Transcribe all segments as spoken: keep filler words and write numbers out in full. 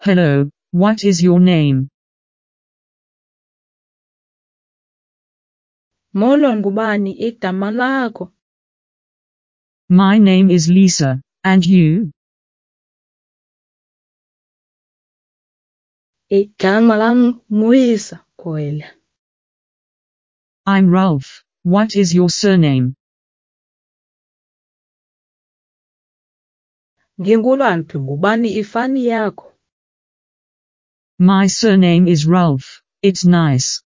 Hello, what is your name? Molo ngubani igama lakho? My name is Lisa, and you? Igama lam Muyisa Gwele. I'm Ralph. What is your surname? Ngingulwandle ngubani ifani yakho? My surname is Ralph. It's nice.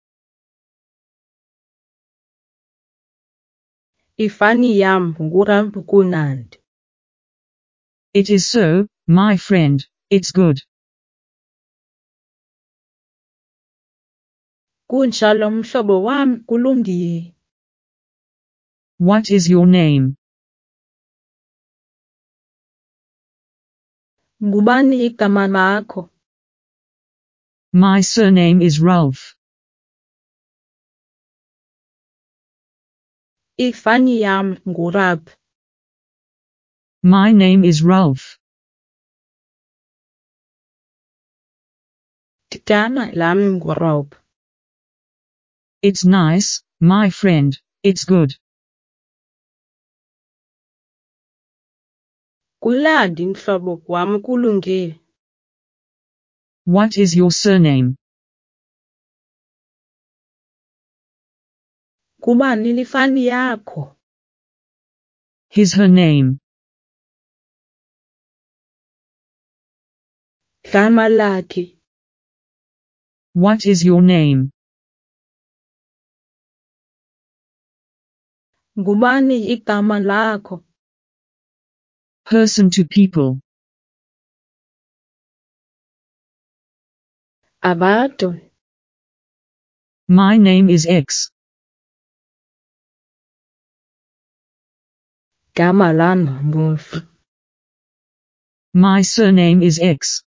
Ifani yam nguRampu Kunandi. It is so, my friend. It's good. Kunjalo mhlobo wam kulungile. What is your name? Ngubani igama lakho? My surname is Ralph. Ifani yam nguRap. My name is Ralph. Igama lam nguRap. It's nice, my friend. It's good. Kulandi mhlobo wam kulungile. What is your surname? Kubani lifani yakho? His her name. Gama lakhe. What is your name? Ngubani igama lakho? Person to people. Abantu. My name is X. Gama lam Murphy. My surname is X.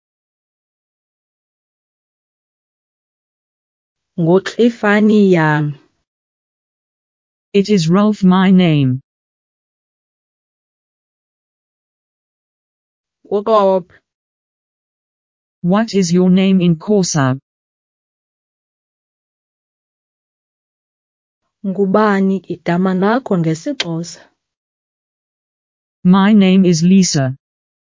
Ngotlifani yam. It is Ralph my name. Ngokop. What is your name in Xhosa? Ngubani igama lakho ngesiXhosa? My name is Lisa.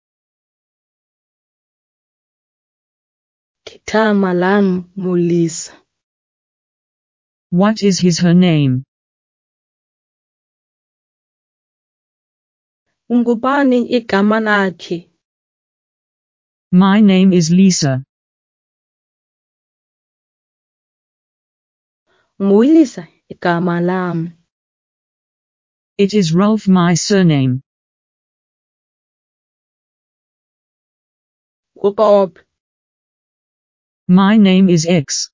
Igama lam Mulisa. What is his her name? Ngubani igama lakhe? My name is Lisa. Nguyisa igama lam. It is Ralph my surname. Ngokop. My name is X.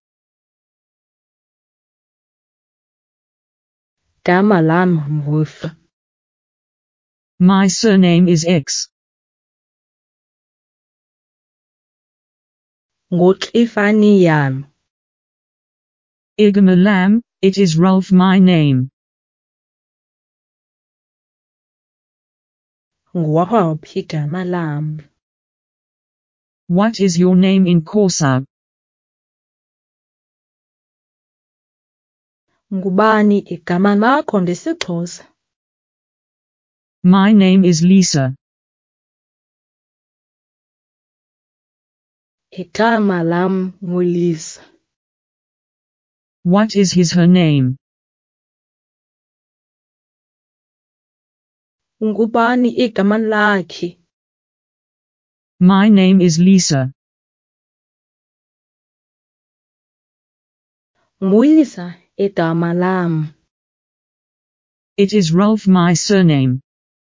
Gama lam Murphy. My surname is X. Ngotlifani yam. Igama lam, it is Ralph my name. Ngokop igama lam. What is your name in Xhosa? Ngubani igama lakho ngesiXhosa? My name is Lisa. Igama lam Mulisa. What is his her name? Ngubani igama lakhe? My name is Lisa. Nguyisa igama lam. It is Ralph my surname.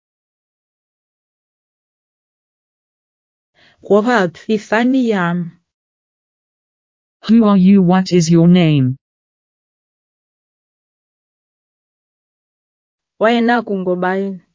Ngokop ifani yam. Who are you? What is your name? Wena kungubani?